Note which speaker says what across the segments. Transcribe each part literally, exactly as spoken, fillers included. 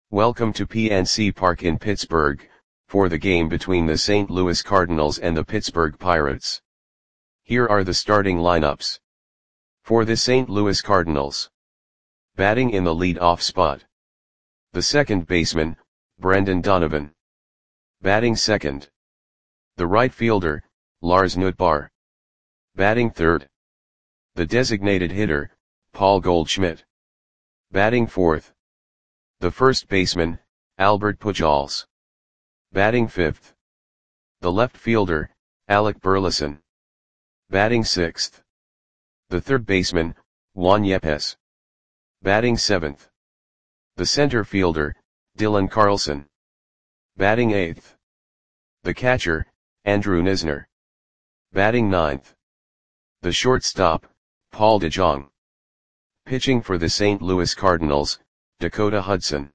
Speaker 1: Welcome to P N C Park in Pittsburgh, for the game between the Saint Louis Cardinals and the Pittsburgh Pirates. Here are the starting lineups. For the Saint Louis Cardinals. Batting in the lead-off spot. The second baseman, Brendan Donovan. Batting second. The right fielder, Lars Nootbaar. Batting third. The designated hitter, Paul Goldschmidt. Batting fourth. The first baseman, Albert Pujols. Batting fifth. The left fielder, Alec Burleson. Batting sixth. The third baseman, Juan Yepes. Batting seventh. The center fielder, Dylan Carlson. Batting eighth. The catcher, Andrew Knizner. Batting ninth. The shortstop, Paul DeJong. Pitching for the Saint Louis Cardinals, Dakota Hudson.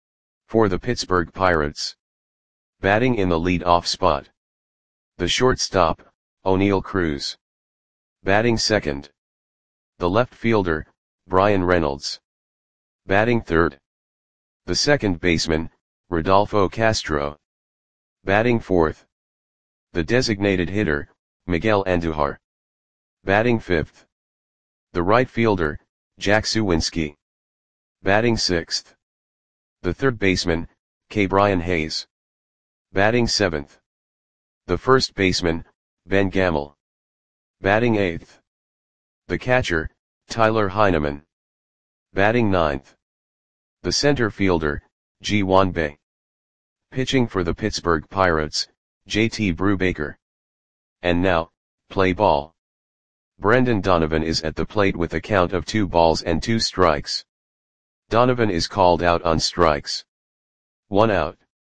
Speaker 1: For the Pittsburgh Pirates. Batting in the lead-off spot. The shortstop, Oneil Cruz. Batting second. The left fielder, Bryan Reynolds. Batting third. The second baseman, Rodolfo Castro. Batting fourth. The designated hitter, Miguel Andujar. Batting fifth. The right fielder, Jack Suwinski. Batting sixth. The third baseman, Ke'Bryan Hayes. Batting seventh. The first baseman, Ben Gamel. Batting eighth. The catcher, Tyler Heineman. Batting ninth. The center fielder, Ji-hwan Bae. Pitching for the Pittsburgh Pirates, J T Brubaker. And now, play ball. Brendan Donovan is at the plate with a count of two balls and two strikes. Donovan is called out on strikes. One out.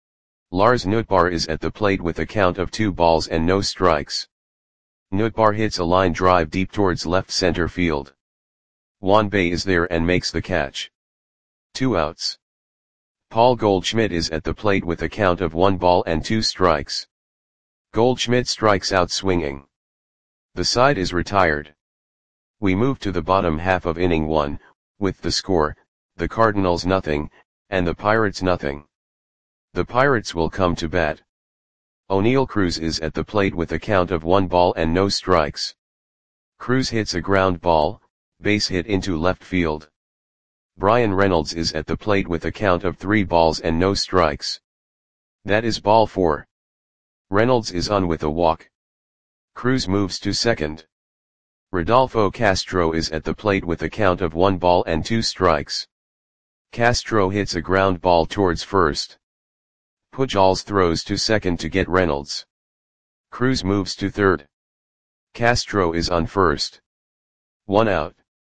Speaker 1: Lars Nootbaar is at the plate with a count of two balls and no strikes. Nootbaar hits a line drive deep towards left center field. Juan Bae is there and makes the catch. Two outs. Paul Goldschmidt is at the plate with a count of one ball and two strikes. Goldschmidt strikes out swinging. The side is retired. We move to the bottom half of inning one, with the score, the Cardinals nothing, and the Pirates nothing. The Pirates will come to bat. Oneil Cruz is at the plate with a count of one ball and no strikes. Cruz hits a ground ball, base hit into left field. Bryan Reynolds is at the plate with a count of three balls and no strikes. That is ball four. Reynolds is on with a walk. Cruz moves to second. Rodolfo Castro is at the plate with a count of one ball and two strikes. Castro hits a ground ball towards first. Pujols throws to second to get Reynolds. Cruz moves to third. Castro is on first. One out.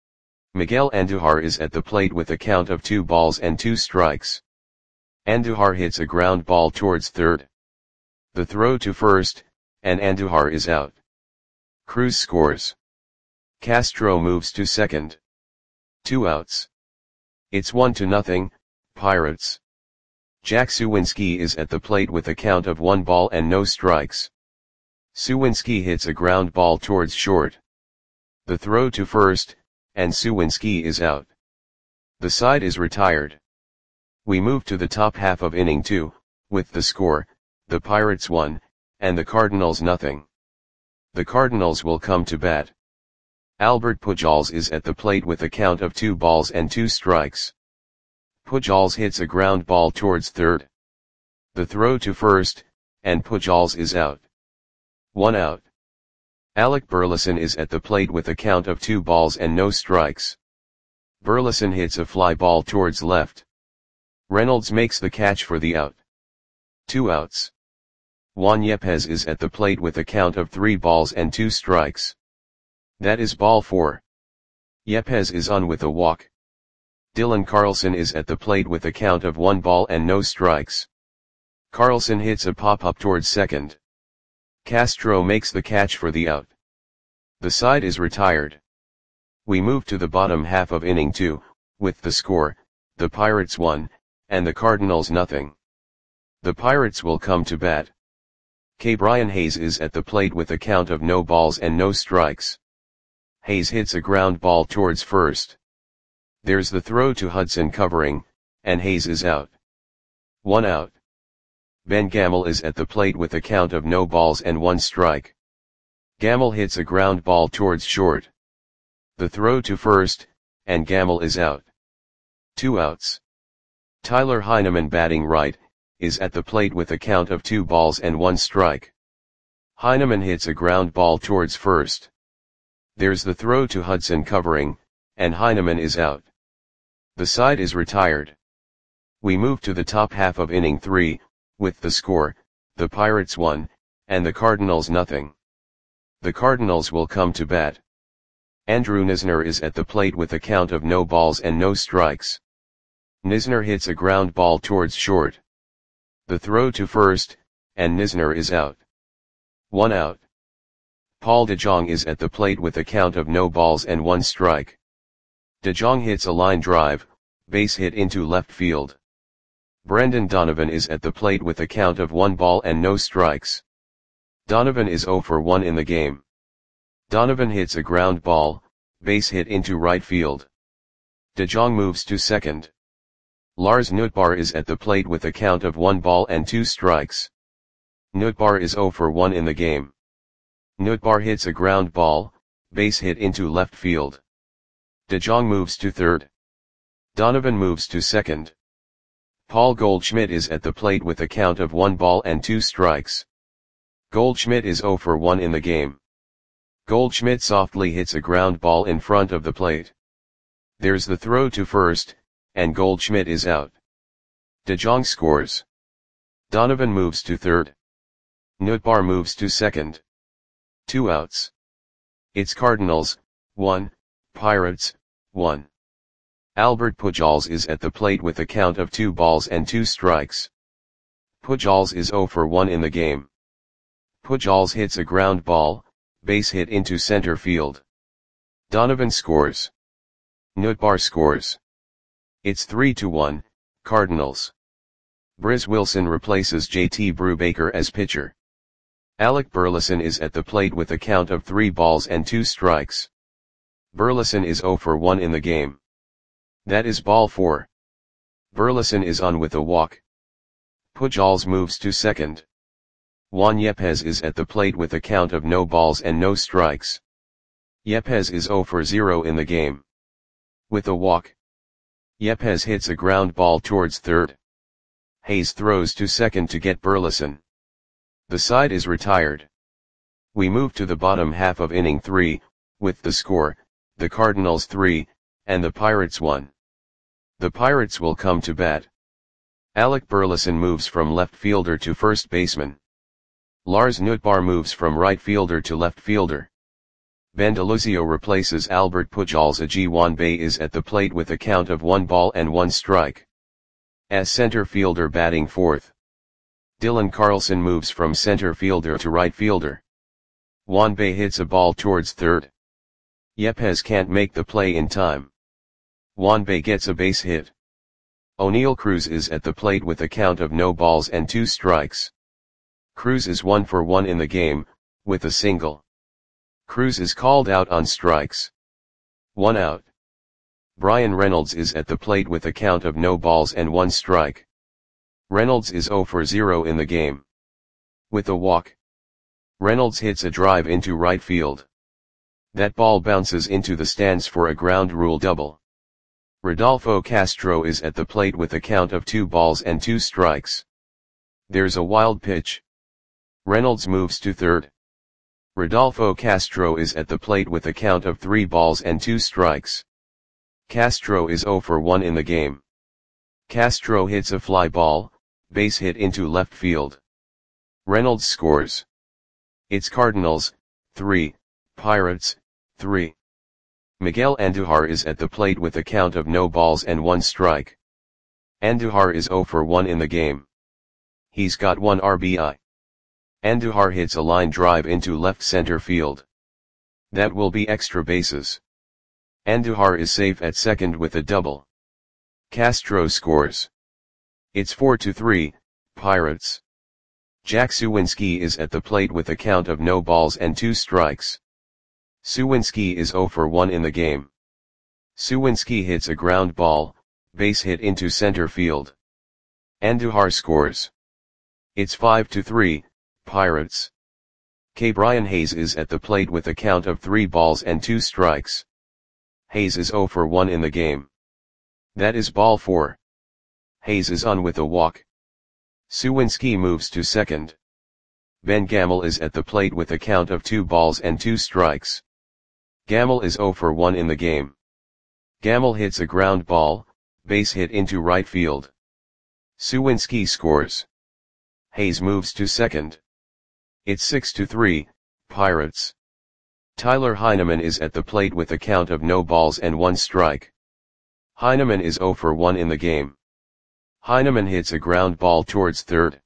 Speaker 1: Miguel Andujar is at the plate with a count of two balls and two strikes. Andujar hits a ground ball towards third. The throw to first, and Andujar is out. Cruz scores. Castro moves to second. Two outs. It's one to nothing, Pirates. Jack Suwinski is at the plate with a count of one ball and no strikes. Suwinski hits a ground ball towards short. The throw to first, and Suwinski is out. The side is retired. We move to the top half of inning two, with the score, the Pirates one, and the Cardinals nothing. The Cardinals will come to bat. Albert Pujols is at the plate with a count of two balls and two strikes. Pujols hits a ground ball towards third. The throw to first, and Pujols is out. One out. Alec Burleson is at the plate with a count of two balls and no strikes. Burleson hits a fly ball towards left. Reynolds makes the catch for the out. Two outs. Juan Yepes is at the plate with a count of three balls and two strikes. That is ball four. Yepes is on with a walk. Dylan Carlson is at the plate with a count of one ball and no strikes. Carlson hits a pop-up towards second. Castro makes the catch for the out. The side is retired. We move to the bottom half of inning two, with the score, the Pirates one, and the Cardinals nothing. The Pirates will come to bat. Ke'Bryan Hayes is at the plate with a count of no balls and no strikes. Hayes hits a ground ball towards first. There's the throw to Hudson covering, and Hayes is out. One out. Ben Gamel is at the plate with a count of no balls and one strike. Gamel hits a ground ball towards short. The throw to first, and Gamel is out. Two outs. Tyler Heineman, batting right, is at the plate with a count of two balls and one strike. Heineman hits a ground ball towards first. There's the throw to Hudson covering, and Heineman is out. The side is retired. We move to the top half of inning three, with the score, the Pirates one, and the Cardinals nothing. The Cardinals will come to bat. Andrew Knizner is at the plate with a count of no balls and no strikes. Knizner hits a ground ball towards short. The throw to first, and Knizner is out. One out. Paul DeJong is at the plate with a count of no balls and one strike. DeJong hits a line drive, base hit into left field. Brendan Donovan is at the plate with a count of one ball and no strikes. Donovan is oh for one in the game. Donovan hits a ground ball, base hit into right field. DeJong moves to second. Lars Nootbaar is at the plate with a count of one ball and two strikes. Nootbaar is oh for one in the game. Nootbaar hits a ground ball, base hit into left field. DeJong moves to third. Donovan moves to second. Paul Goldschmidt is at the plate with a count of one ball and two strikes. Goldschmidt is oh for one in the game. Goldschmidt softly hits a ground ball in front of the plate. There's the throw to first, and Goldschmidt is out. DeJong scores. Donovan moves to third. Nootbaar moves to second. Two outs. It's Cardinals, one, Pirates, one. Albert Pujols is at the plate with a count of two balls and two strikes. Pujols is oh for one in the game. Pujols hits a ground ball, base hit into center field. Donovan scores. Nootbaar scores. It's three to one, Cardinals. Briz Wilson replaces J T Brubaker as pitcher. Alec Burleson is at the plate with a count of three balls and two strikes. Burleson is oh for one in the game. That is ball four. Burleson is on with a walk. Pujols moves to second. Juan Yepez is at the plate with a count of no balls and no strikes. Yepez is oh for zero in the game. With a walk. Yepez hits a ground ball towards third. Hayes throws to second to get Burleson. The side is retired. We move to the bottom half of inning three, with the score, the Cardinals three, and the Pirates one. The Pirates will come to bat. Alec Burleson moves from left fielder to first baseman. Lars Nootbaar moves from right fielder to left fielder. Ben DeLuzio replaces Albert Pujols. Aji Wanbei is at the plate with a count of one ball and one strike. As center fielder batting fourth. Dylan Carlson moves from center fielder to right fielder. Wanbei hits a ball towards third. Yepez can't make the play in time. Wanbei gets a base hit. O'Neal Cruz is at the plate with a count of no balls and two strikes. Cruz is one for one in the game, with a single. Cruz is called out on strikes. One out. Brian Reynolds is at the plate with a count of no balls and one strike. Reynolds is oh for zero in the game. With a walk. Reynolds hits a drive into right field. That ball bounces into the stands for a ground rule double. Rodolfo Castro is at the plate with a count of two balls and two strikes. There's a wild pitch. Reynolds moves to third. Rodolfo Castro is at the plate with a count of three balls and two strikes. Castro is oh for one in the game. Castro hits a fly ball, base hit into left field. Reynolds scores. It's Cardinals, three, Pirates, three. Miguel Andujar is at the plate with a count of no balls and one strike. Andujar is oh for one in the game. He's got one R B I. Andujar hits a line drive into left center field. That will be extra bases. Andujar is safe at second with a double. Castro scores. It's four to three, Pirates. Jack Suwinski is at the plate with a count of no balls and two strikes. Suwinski is oh for one in the game. Suwinski hits a ground ball, base hit into center field. Andujar scores. It's five to three, Pirates. K. Brian Hayes is at the plate with a count of three balls and two strikes. Hayes is zero for one in the game. That is ball four. Hayes is on with a walk. Suwinski moves to second. Ben Gamel is at the plate with a count of two balls and two strikes. Gamel is zero for one in the game. Gamel hits a ground ball, base hit into right field. Suwinski scores. Hayes moves to second. It's six to three, Pirates. Tyler Heineman is at the plate with a count of no balls and one strike. Heineman is zero for one in the game. Heineman hits a ground ball towards third.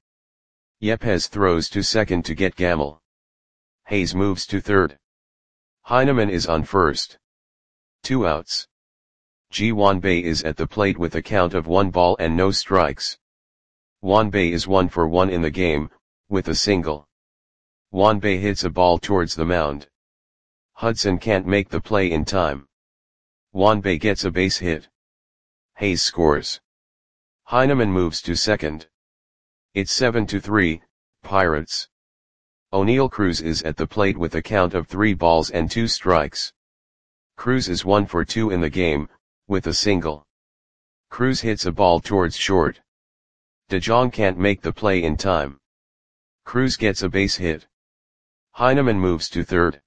Speaker 1: Yepes throws to second to get Gamel. Hayes moves to third. Heineman is on first. Two outs. Ji Wanbei is at the plate with a count of one ball and no strikes. Wanbei is one for one in the game, with a single. Wanbei hits a ball towards the mound. Hudson can't make the play in time. Wanbei gets a base hit. Hayes scores. Heineman moves to second. It's seven to three, Pirates. O'Neal Cruz is at the plate with a count of three balls and two strikes. Cruz is one for two in the game, with a single. Cruz hits a ball towards short. DeJong can't make the play in time. Cruz gets a base hit. Heineman moves to third.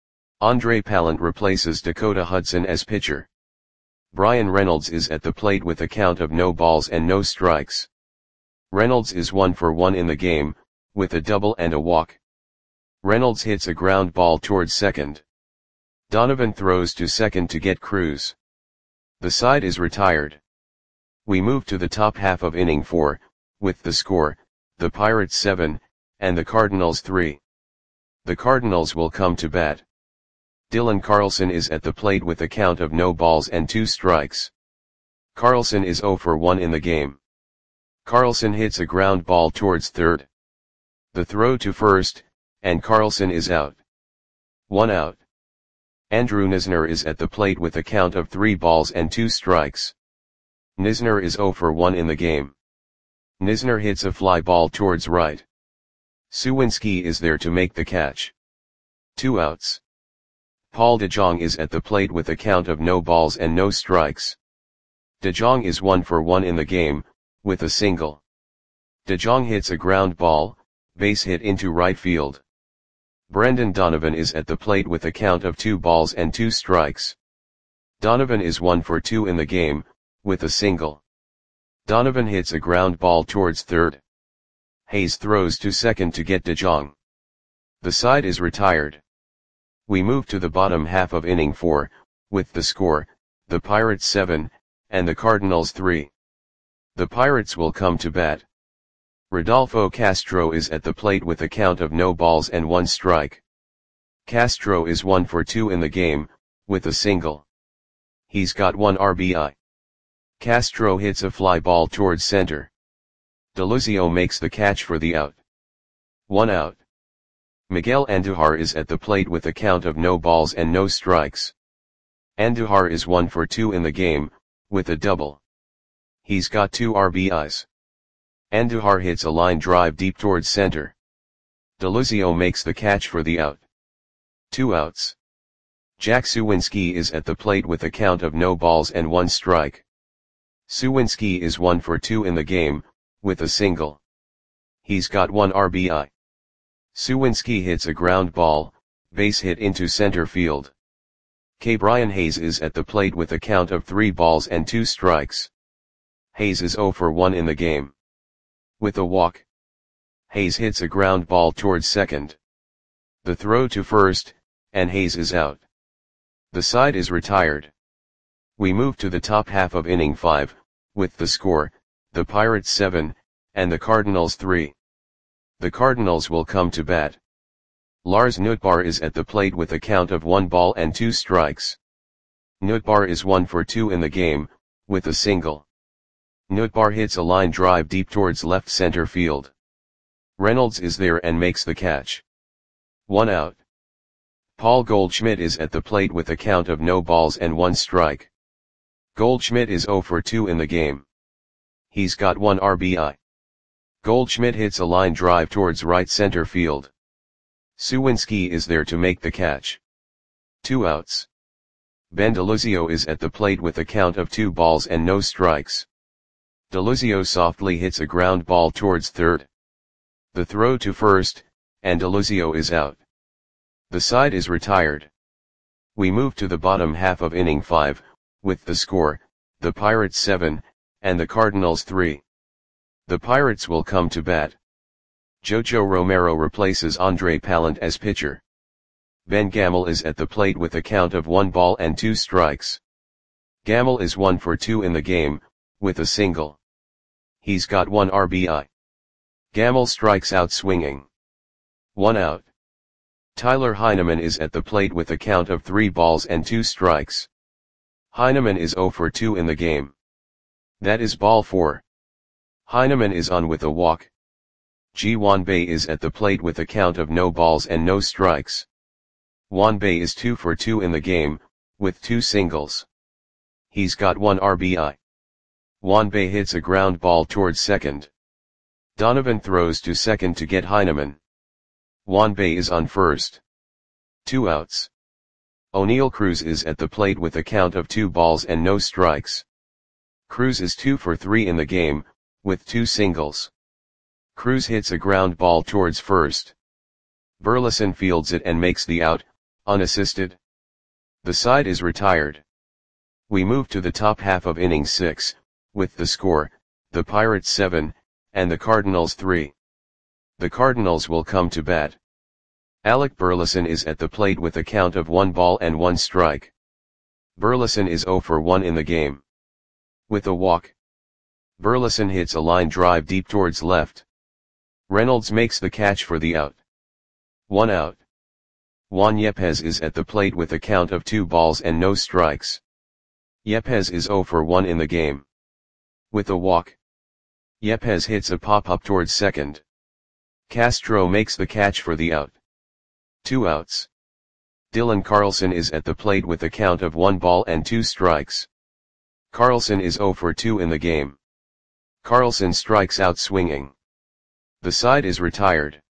Speaker 1: Andre Pallant replaces Dakota Hudson as pitcher. Brian Reynolds is at the plate with a count of no balls and no strikes. Reynolds is one for one in the game, with a double and a walk. Reynolds hits a ground ball towards second. Donovan throws to second to get Cruz. The side is retired. We move to the top half of inning four, with the score, the Pirates seven, and the Cardinals three. The Cardinals will come to bat. Dylan Carlson is at the plate with a count of no balls and two strikes. Carlson is zero for one in the game. Carlson hits a ground ball towards third. The throw to first, and Carlson is out. One out. Andrew Knizner is at the plate with a count of three balls and two strikes. Knizner is zero for one in the game. Knizner hits a fly ball towards right. Suwinski is there to make the catch. Two outs. Paul DeJong is at the plate with a count of no balls and no strikes. DeJong is one for one in the game, with a single. DeJong hits a ground ball, base hit into right field. Brendan Donovan is at the plate with a count of two balls and two strikes. Donovan is one for two in the game, with a single. Donovan hits a ground ball towards third. Hayes throws to second to get DeJong. The side is retired. We move to the bottom half of inning four, with the score, the Pirates seven, and the Cardinals three. The Pirates will come to bat. Rodolfo Castro is at the plate with a count of no balls and one strike. Castro is one for two in the game, with a single. He's got one R B I. Castro hits a fly ball towards center. Deluzio makes the catch for the out. One out. Miguel Andujar is at the plate with a count of no balls and no strikes. Andujar is one for two in the game, with a double. He's got two R B Is. Andujar hits a line drive deep towards center. Deluzio makes the catch for the out. Two outs. Jack Suwinski is at the plate with a count of no balls and one strike. Suwinski is one for two in the game, with a single. He's got one R B I. Suwinski hits a ground ball, base hit into center field. K. Brian Hayes is at the plate with a count of three balls and two strikes. Hayes is zero for one in the game. With a walk. Hayes hits a ground ball towards second. The throw to first, and Hayes is out. The side is retired. We move to the top half of inning five, with the score, the Pirates seven, and the Cardinals three. The Cardinals will come to bat. Lars Nootbaar is at the plate with a count of one ball and two strikes. Nootbaar is one for two in the game, with a single. Nootbaar hits a line drive deep towards left center field. Reynolds is there and makes the catch. One out. Paul Goldschmidt is at the plate with a count of no balls and one strike. Goldschmidt is zero for two in the game. He's got one R B I. Goldschmidt hits a line drive towards right center field. Suwinski is there to make the catch. Two outs. Ben DeLuzio is at the plate with a count of two balls and no strikes. DeLuzio softly hits a ground ball towards third. The throw to first, and DeLuzio is out. The side is retired. We move to the bottom half of inning five, with the score, the Pirates seven, and the Cardinals three. The Pirates will come to bat. Jojo Romero replaces Andre Pallant as pitcher. Ben Gamel is at the plate with a count of one ball and two strikes. Gamel is one for two in the game, with a single. He's got one R B I. Gamel strikes out swinging. One out. Tyler Heineman is at the plate with a count of three balls and two strikes. Heineman is zero for two in the game. That is ball four. Heineman is on with a walk. Ji Wan Bei is at the plate with a count of no balls and no strikes. Wan Bei is two for two in the game, with two singles. He's got one R B I. Wan Bei hits a ground ball towards second. Donovan throws to second to get Heineman. Wan Bei is on first. Two outs. O'Neal Cruz is at the plate with a count of two balls and no strikes. Cruz is two for three in the game, with two singles. Cruz hits a ground ball towards first. Burleson fields it and makes the out, unassisted. The side is retired. We move to the top half of inning six, with the score, the Pirates seven, and the Cardinals three. The Cardinals will come to bat. Alec Burleson is at the plate with a count of one ball and one strike. Burleson is zero for one in the game. With a walk. Burleson hits a line drive deep towards left. Reynolds makes the catch for the out. One out. Juan Yepez is at the plate with a count of two balls and no strikes. Yepez is zero for one in the game. With a walk. Yepez hits a pop-up towards second. Castro makes the catch for the out. Two outs. Dylan Carlson is at the plate with a count of one ball and two strikes. Carlson is zero for two in the game. Carlson strikes out swinging. The side is retired.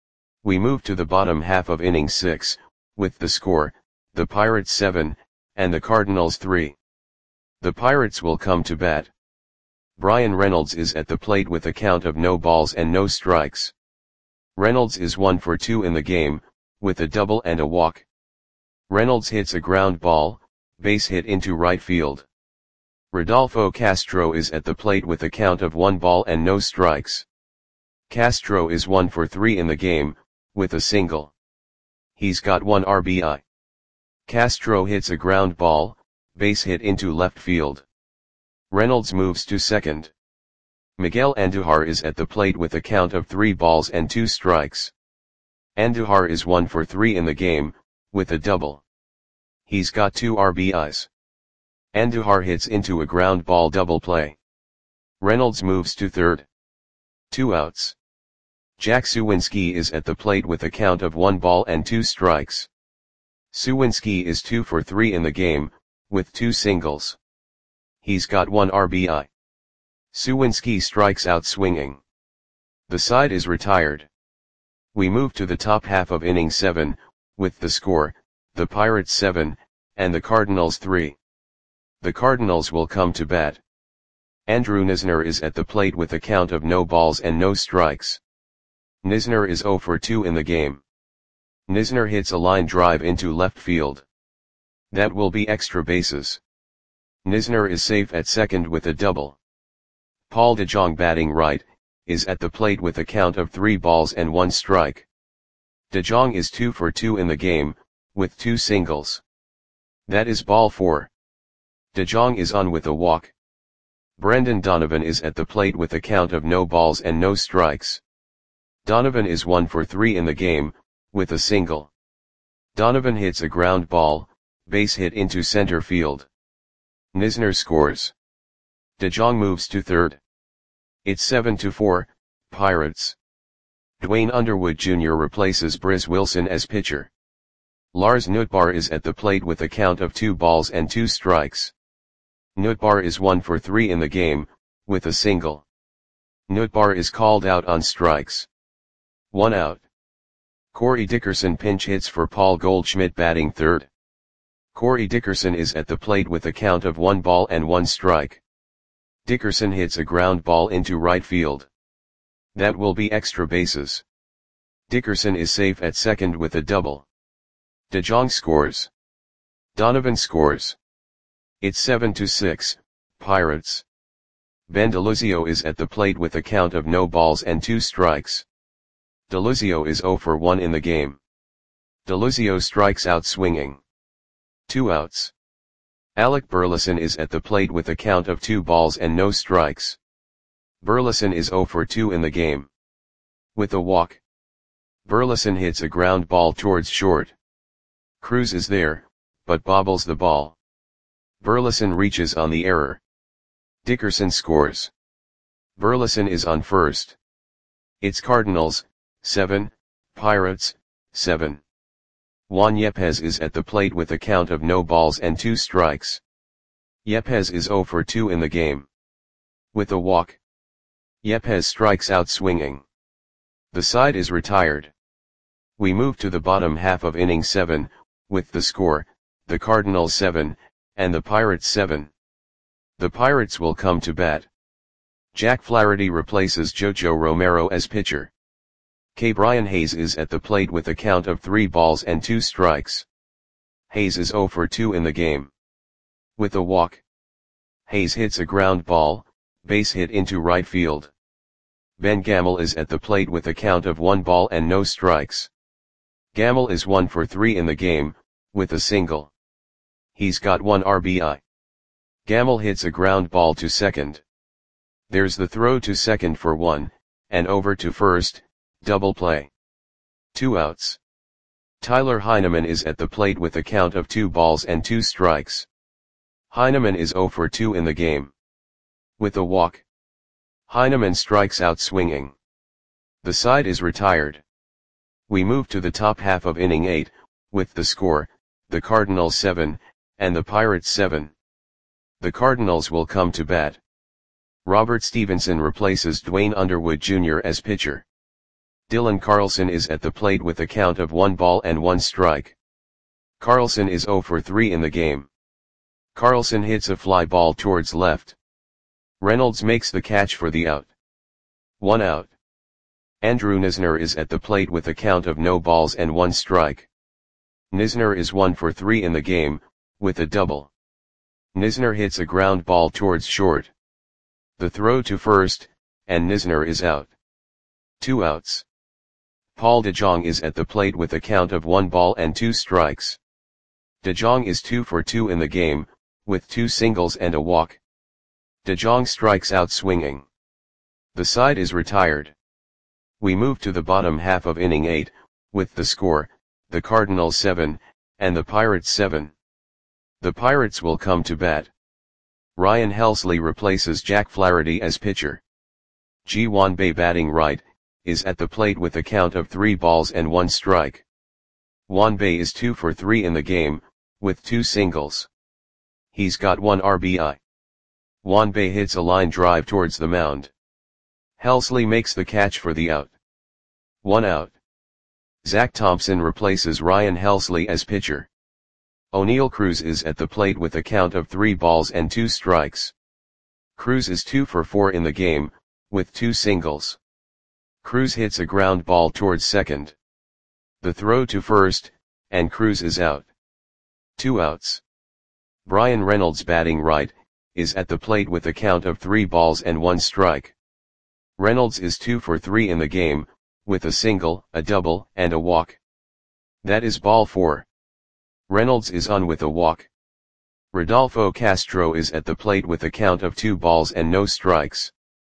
Speaker 1: We move to the bottom half of inning six, with the score, the Pirates seven, and the Cardinals three. The Pirates will come to bat. Brian Reynolds is at the plate with a count of no balls and no strikes. Reynolds is one for two in the game, with a double and a walk. Reynolds hits a ground ball, base hit into right field. Rodolfo Castro is at the plate with a count of one ball and no strikes. Castro is one for three in the game, with a single. He's got one R B I. Castro hits a ground ball, base hit into left field. Reynolds moves to second. Miguel Andujar is at the plate with a count of three balls and two strikes. Andujar is one for three in the game, with a double. He's got two R B Is. Andujar hits into a ground ball double play. Reynolds moves to third. Two outs. Jack Suwinski is at the plate with a count of one ball and two strikes. Suwinski is two for three in the game, with two singles. He's got one R B I. Suwinski strikes out swinging. The side is retired. We move to the top half of inning seven, with the score, the Pirates seven, and the Cardinals three. The Cardinals will come to bat. Andrew Knizner is at the plate with a count of no balls and no strikes. Knizner is zero for two in the game. Knizner hits a line drive into left field. That will be extra bases. Knizner is safe at second with a double. Paul DeJong batting right, is at the plate with a count of three balls and one strike. DeJong is two for two in the game, with two singles. That is ball four. DeJong is on with a walk. Brendan Donovan is at the plate with a count of no balls and no strikes. Donovan is one for three in the game, with a single. Donovan hits a ground ball, base hit into center field. Knizner scores. DeJong moves to third. It's seven to four, Pirates. Dwayne Underwood Junior replaces Briz Wilson as pitcher. Lars Nootbaar is at the plate with a count of two balls and two strikes. Nootbaar is one for three in the game, with a single. Nootbaar is called out on strikes. One out. Corey Dickerson pinch hits for Paul Goldschmidt batting third. Corey Dickerson is at the plate with a count of one ball and one strike. Dickerson hits a ground ball into right field. That will be extra bases. Dickerson is safe at second with a double. De Jong scores. Donovan scores. It's seven to six, Pirates. Ben DeLuzio is at the plate with a count of no balls and two strikes. DeLuzio is zero for one in the game. DeLuzio strikes out swinging. Two outs. Alec Burleson is at the plate with a count of two balls and no strikes. Burleson is zero for two in the game. With a walk. Burleson hits a ground ball towards short. Cruz is there, but bobbles the ball. Burleson reaches on the error. Dickerson scores. Burleson is on first. It's Cardinals, seven, Pirates, seven. Juan Yepez is at the plate with a count of no balls and two strikes. Yepez is zero for two in the game. With a walk. Yepez strikes out swinging. The side is retired. We move to the bottom half of inning seven, with the score, the Cardinals seven, and the Pirates seven. The Pirates will come to bat. Jack Flaherty replaces Jojo Romero as pitcher. K. Brian Hayes is at the plate with a count of three balls and two strikes. Hayes is zero for two in the game. With a walk. Hayes hits a ground ball, base hit into right field. Ben Gamel is at the plate with a count of one ball and no strikes. Gamel is one for three in the game, with a single. He's got one R B I. Gamel hits a ground ball to second. There's the throw to second for one, and over to first, double play. Two outs. Tyler Heineman is at the plate with a count of two balls and two strikes. Heineman is zero for two in the game. With a walk. Heineman strikes out swinging. The side is retired. We move to the top half of inning eight, with the score, the Cardinals seven, and the Pirates seven. The Cardinals will come to bat. Robert Stevenson replaces Dwayne Underwood Junior as pitcher. Dylan Carlson is at the plate with a count of one ball and one strike. Carlson is zero for three in the game. Carlson hits a fly ball towards left. Reynolds makes the catch for the out. One out. Andrew Knizner is at the plate with a count of no balls and one strike. Knizner is one for three in the game, with a double. Knizner hits a ground ball towards short. The throw to first, and Knizner is out. Two outs. Paul DeJong is at the plate with a count of one ball and two strikes. DeJong is two for two in the game, with two singles and a walk. DeJong strikes out swinging. The side is retired. We move to the bottom half of inning eight, with the score, the Cardinals seven, and the Pirates seven. The Pirates will come to bat. Ryan Helsley replaces Jack Flaherty as pitcher. Ji Hwan Bae batting right, is at the plate with a count of three balls and one strike. Hwan Bae is two for three in the game, with two singles. He's got one R B I. Hwan Bae hits a line drive towards the mound. Helsley makes the catch for the out. One out. Zach Thompson replaces Ryan Helsley as pitcher. O'Neal Cruz is at the plate with a count of three balls and two strikes. Cruz is two for four in the game, with two singles. Cruz hits a ground ball towards second. The throw to first, and Cruz is out. Two outs. Brian Reynolds batting right, is at the plate with a count of three balls and one strike. Reynolds is two for three in the game, with a single, a double, and a walk. That is ball four. Reynolds is on with a walk. Rodolfo Castro is at the plate with a count of two balls and no strikes.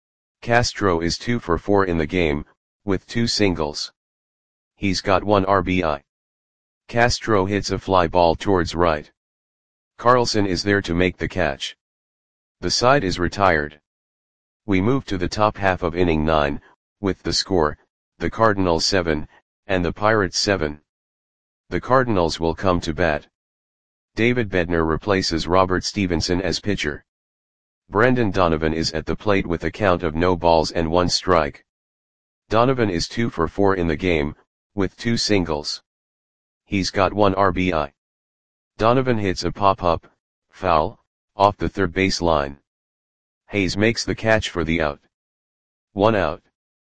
Speaker 1: Castro is two for four in the game, with two singles. He's got one R B I. Castro hits a fly ball towards right. Carlson is there to make the catch. The side is retired. We move to the top half of inning nine, with the score, the Cardinals seven, and the Pirates seven. The Cardinals will come to bat. David Bednar replaces Robert Stevenson as pitcher. Brendan Donovan is at the plate with a count of no balls and one strike. Donovan is two for four in the game, with two singles. He's got one R B I. Donovan hits a pop-up, foul, off the third base line. Hayes makes the catch for the out. One out.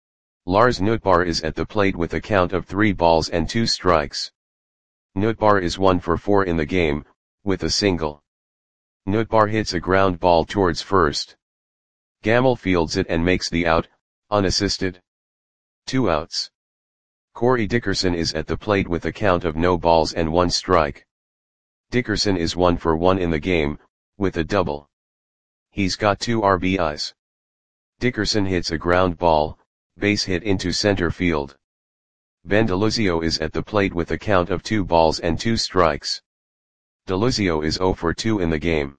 Speaker 1: Lars Nootbaar is at the plate with a count of three balls and two strikes. Nootbaar is one for four in the game, with a single. Nootbaar hits a ground ball towards first. Gamel fields it and makes the out, unassisted. Two outs. Corey Dickerson is at the plate with a count of no balls and one strike. Dickerson is one for one in the game, with a double. He's got two R B Is. Dickerson hits a ground ball, base hit into center field. Ben DeLuzio is at the plate with a count of two balls and two strikes. DeLuzio is zero for two in the game.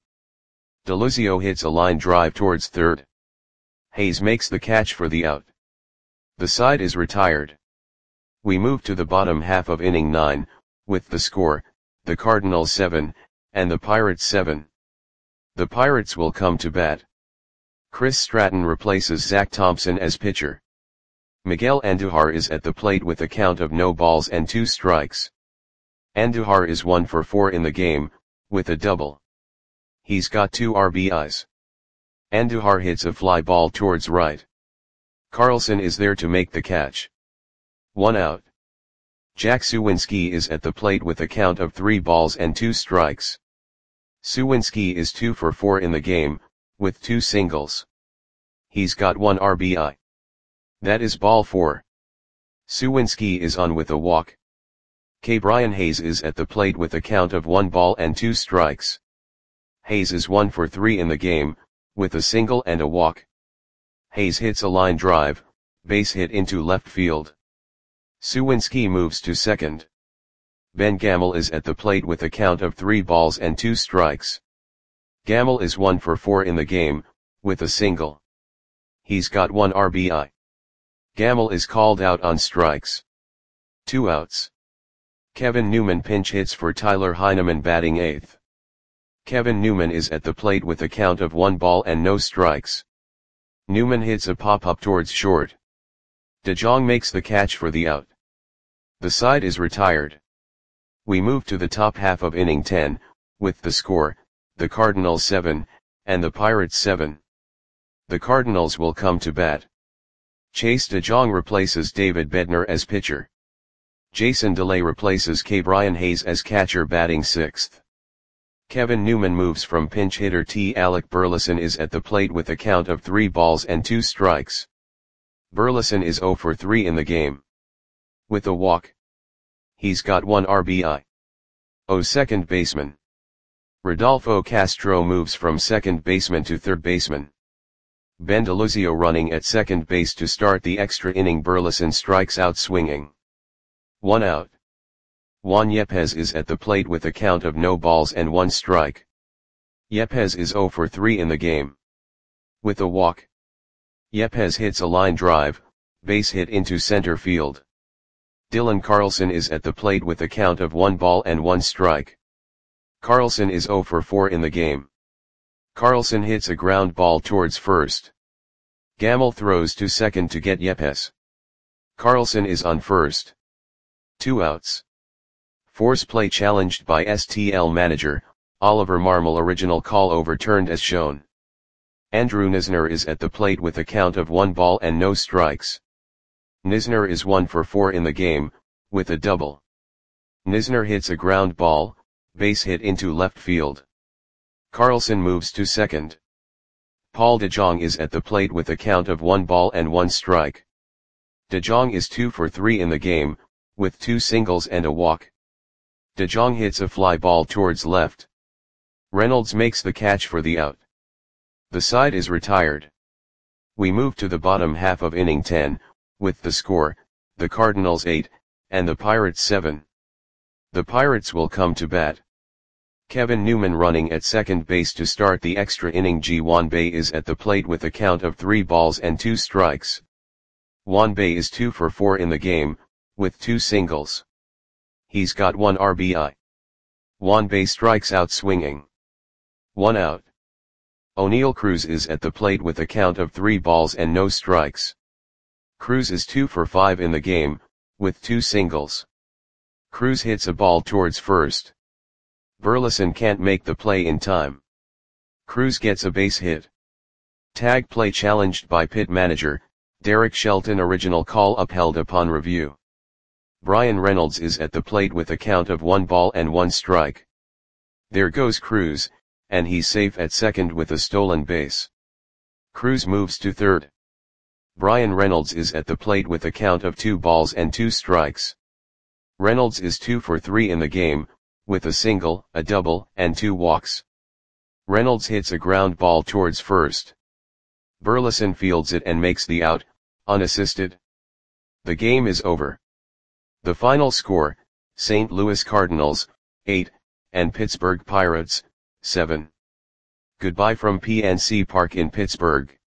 Speaker 1: DeLuzio hits a line drive towards third. Hayes makes the catch for the out. The side is retired. We move to the bottom half of inning nine, with the score, the Cardinals seven, and the Pirates seven. The Pirates will come to bat. Chris Stratton replaces Zach Thompson as pitcher. Miguel Andujar is at the plate with a count of no balls and two strikes. Andujar is one for four in the game, with a double. He's got two R B Is. Andujar hits a fly ball towards right. Carlson is there to make the catch. One out. Jack Suwinski is at the plate with a count of three balls and two strikes. Suwinski is two for four in the game, with two singles. He's got one R B I. That is ball four. Suwinski is on with a walk. K. Brian Hayes is at the plate with a count of one ball and two strikes. Hayes is one for three in the game, with a single and a walk. Hayes hits a line drive, base hit into left field. Suwinski moves to second. Ben Gamel is at the plate with a count of three balls and two strikes. Gamel is one for four in the game, with a single. He's got one R B I. Gamel is called out on strikes. Two outs. Kevin Newman pinch hits for Tyler Heineman batting eighth. Kevin Newman is at the plate with a count of one ball and no strikes. Newman hits a pop-up towards short. DeJong makes the catch for the out. The side is retired. We move to the top half of inning ten, with the score, the Cardinals seven, and the Pirates seven. The Cardinals will come to bat. Chase DeJong replaces David Bednar as pitcher. Jason DeLay replaces K. Brian Hayes as catcher batting sixth. Kevin Newman moves from pinch hitter to Alec Burleson is at the plate with a count of three balls and two strikes. Burleson is zero for three in the game. With a walk. He's got one R B I. Oh, second baseman. Rodolfo Castro moves from second baseman to third baseman. Ben DeLuzio running at second base to start the extra inning. Burleson strikes out swinging. One out. Juan Yepez is at the plate with a count of no balls and one strike. Yepez is zero for three in the game. With a walk. Yepez hits a line drive, base hit into center field. Dylan Carlson is at the plate with a count of one ball and one strike. Carlson is zero for four in the game. Carlson hits a ground ball towards first. Gamel throws to second to get Yepez. Carlson is on first. Two outs. Force play challenged by S T L manager, Oliver Marmol. Original call overturned as shown. Andrew Knizner is at the plate with a count of one ball and no strikes. Knizner is one for four in the game, with a double. Knizner hits a ground ball, base hit into left field. Carlson moves to second. Paul DeJong is at the plate with a count of one ball and one strike. DeJong is two for three in the game, with two singles and a walk. DeJong hits a fly ball towards left. Reynolds makes the catch for the out. The side is retired. We move to the bottom half of inning ten, with the score, the Cardinals eight, and the Pirates seven. The Pirates will come to bat. Kevin Newman running at second base to start the extra inning. Ji Wan Bae is at the plate with a count of three balls and two strikes. Wan Bae is two for four in the game, with two singles. He's got one R B I. Wan Bae strikes out swinging. One out. Oneil Cruz is at the plate with a count of three balls and no strikes. Cruz is two for five in the game, with two singles. Cruz hits a ball towards first. Burleson can't make the play in time. Cruz gets a base hit. Tag play challenged by pit manager, Derek Shelton. Original call upheld upon review. Bryan Reynolds is at the plate with a count of one ball and one strike. There goes Cruz, and he's safe at second with a stolen base. Cruz moves to third. Bryan Reynolds is at the plate with a count of two balls and two strikes. Reynolds is two for three in the game, with a single, a double, and two walks. Reynolds hits a ground ball towards first. Burleson fields it and makes the out, unassisted. The game is over. The final score, Saint Louis Cardinals, eight, and Pittsburgh Pirates, seven. Goodbye from P N C Park in Pittsburgh.